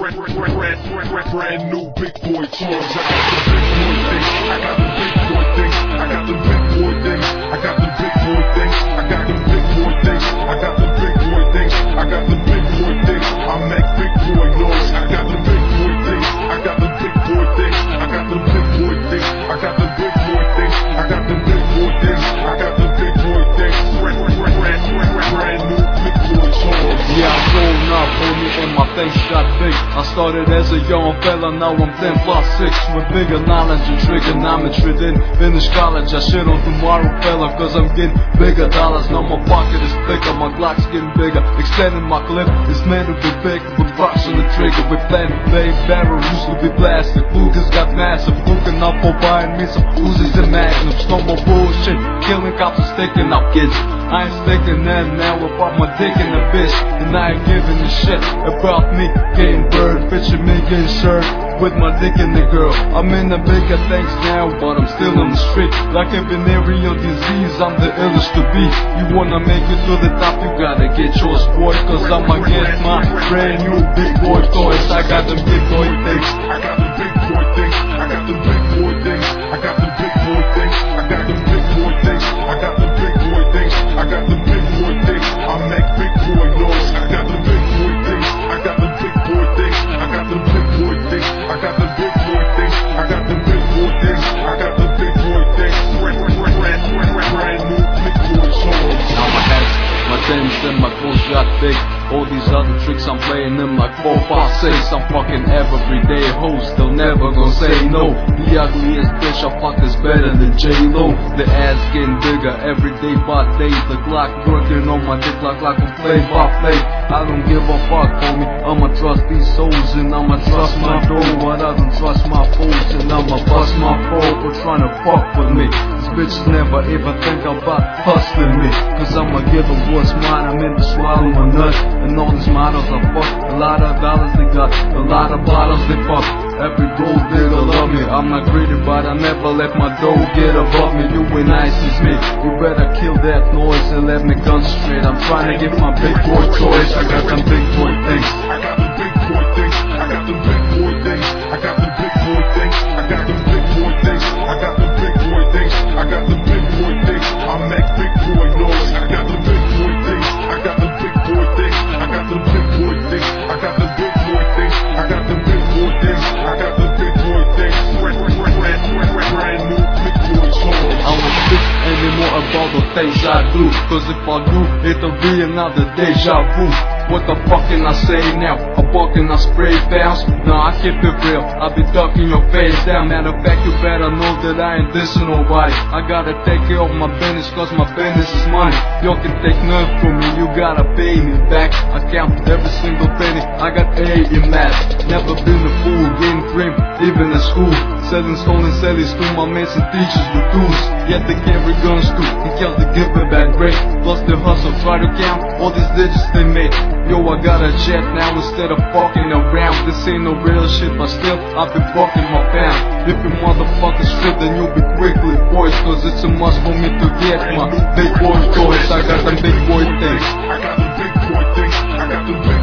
Brand new big boy toys. I got the big boy things. I got the big boy things. I got the big boy things. I got the big boy things. I got the big boy things. I got the big boy things. I got the big boy things. I make big boy noise. I got the big boy things. I got the big boy things. I got the big boy things. I got the big boy things. I got the big boy things. I got the big boy things. Brand new big boy toys. Yeah, I'm growing up, homie, and my things got big. I started as a young fella, now I'm 10+6 with bigger knowledge and trigonometry. Didn't finish college, I shit on tomorrow, fella, cause I'm getting bigger dollars. Now my pocket is thicker, my Glock's getting bigger. Extending my clip, it's meant to be big, with rocks on the trigger. With plenty babe barrel, used to be plastic. Lucas got massive, looking up for buying me some Uzis and Magnums. No more bullshit, killing cops and sticking up kids. I ain't sticking that now about my dick in the bitch, and I ain't giving a shit about me getting bird, fishing me getting shirt with my dick in the girl. I'm in the bigger things now, but I'm still on the street like a venereal disease. I'm the illest to be. You wanna make it to the top, you gotta get yours, boy, cause I'ma get my brand new big boy toys. I got them big boy things. I got the big boy things. I got the big boy things. I got the big boy things. I got the big boy things. I got the big boy things. I got the big boy things. I make big boy noise. I got the big boy things. I got the big boy things. I got the big boy things. I got the big boy things. I got the big boy things. I got the big boy things. Brand new big boy toys. Now my hats, my Timbs, and my clothes got big. All these other tricks I'm playing them like 4, 5, 6. I'm fucking everyday hoes, they'll never gonna say no. The ugliest bitch I fuck is better than J-Lo. The ass getting bigger every day by day. The Glock working on my dick like a play by play. I don't give a fuck, homie. I'ma trust these souls and I'ma trust my dough, but I don't trust my foes, and I'ma bust my foe for trying to fuck with me. These bitches never ever think about hustling me, cause I'ma give them what's mine. I'm in to swallow a nut. And all these models I fuck, a lot of dollars they got, a lot of bottles they fuck. Every gold digger love me, I'm not greedy but I never let my dough get above me. You ain't nice as me, you better kill that noise and let me concentrate. I'm trying to get my big boy toys, I got them big boy things. I got the big boy things. I got the big boy things. I got the big boy things. I got the big boy things. I got the big boy things. I got the big boy things. I make big boy noise. I got the big boy things. I got the big boy things. I got the big boy things. I got the big boy things. I got the big boy things. I got the big boy things. Brand new big boy toys. I don't speak anymore about the things I do, cause if I do, it'll be another deja vu. What the fuck can I say now? A buck and I spray fouls? Nah, I keep it real, I be ducking your face down. Matter of fact, you better know that I ain't dissing nobody. I gotta take care of my business, cause my business is money. You can take nothing from me, you gotta pay me back. I count every single penny, I got A in math. Never been a fool, getting cream, even in school. Selling stolen cellies to my mates and teachers with tools. Yet they carry guns too, and count the give me back break. Plus the hustle, try to count all these digits they made. Yo, I got a jet now instead of fucking around. This ain't no real shit, but still, I've been fucking my pound. If you motherfuckers strip, then you'll be quickly boys, cause it's a must for me to get my big boy toys. I got them big boy things. I got the big boy things. I got the big